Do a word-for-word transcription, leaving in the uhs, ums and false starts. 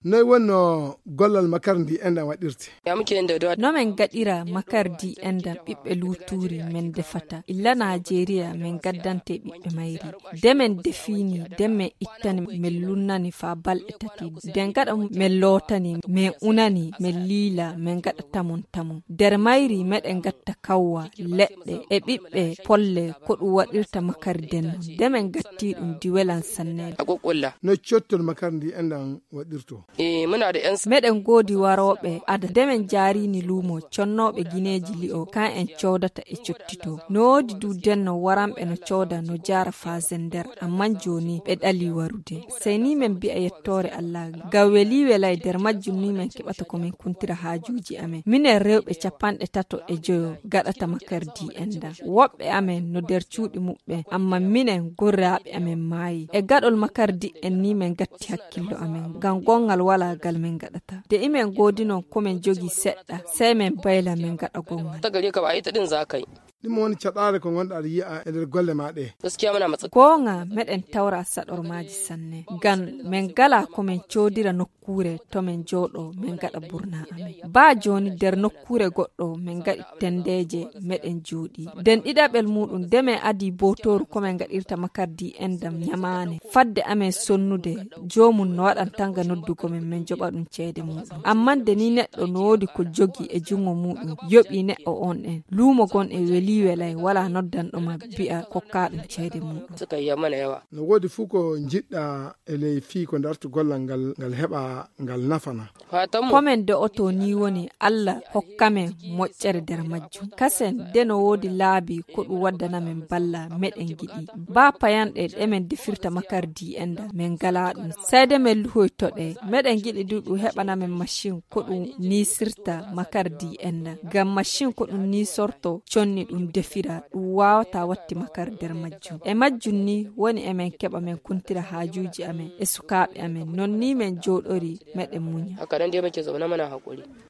Noi wonno gollal makarndi enda waɗirte. Ya muke enda do. No men gaɗira makardi enda ɓiɓɓe luturi men defata. Illa Najeriya men gaddante ɓiɓɓe mayri. Demen defini demen ittani men lunnani fa balɗe tati. Den gaɗa men lotani men unani men lila men gaɗa tamun tamun. Der mayri meɗen gatta kawwa leɗɗe e ɓiɓɓe polle ko ɗum waɗirta makarden non. Demen gatti ɗum diwelan sanne. Akokulla. No cottol makarndi enda waɗirto. Eh muna da yan meɗen godi waroɓe ada demen jarini lumo connoɓe gineji li'o kan en codata e cottito noodi du denno waramɓe no coda no jara fazender amman joni ɓe ɗali warude sey ni men bi'a yettore Allah gaweli welay der majjum ni men keɓata komin kuntira hajuji amen minen rewɓe capanɗe tato e joyo gaɗata makardi enda woɓɓe amen no der cuuɗi muɓɓe amma minen gorraɓe amen maayi e gaɗol makardi en ni men gatti hakkillo amen gam gongal wala gal men gaɗata de imen godi non komin jogi seɗɗa sey men bayla men gaɗa gongal ta gare ka ba ita din zakai ɗum woni caɗaare ko gonɗa yi'a e nder golle ma ɗe gaskiya muna matsa gonga meɗen tawra saɗormaji sanne gan men gala komin codira nokkure to men joɗo men gaɗa burna amen ba joni der nokkure goɗɗo men gaɗi tendeje meɗen joɗi den ɗiɗaɓel muɗum demen adi botoru komin gaɗirta makardi endam nyamane fadde amen sonnude jomum no waɗan tanga noddugo men men joɓa ɗum ceede muɗum amman de ni neɗɗo no wodi ko jogi e jungo muɗum yoɓi neɗɗo on en lumo gon e weli welay wala noddanɗo ma bi'a kokka ɗum ceede muɗum suka yi mana yawa no wodi fuu ko jiɗɗa e ley fii ko dartu gollal ngal ngal heɓa ngal nafana fatan mu komen de oto ni woni Allah hokkamen moƴƴere der majjum kasen de no wodi laabi ko ɗum waddana men balla meɗen giɗi ba payanɗe ɗemen defirta makardi enda men gala ɗum sayde men luhoytoɗe meɗen giɗi duɗu heɓana men machine ko ɗum nisirta makardi enda gam machine ko ɗum ni sorto conni ɗum defira ɗum wawata watti makar der majjum e majjum ni woni emen keɓa men kuntira hajuji amen e sukaɓe amen non ni men joɗori meɗen muña haka nan dai muke zaune mana hakuri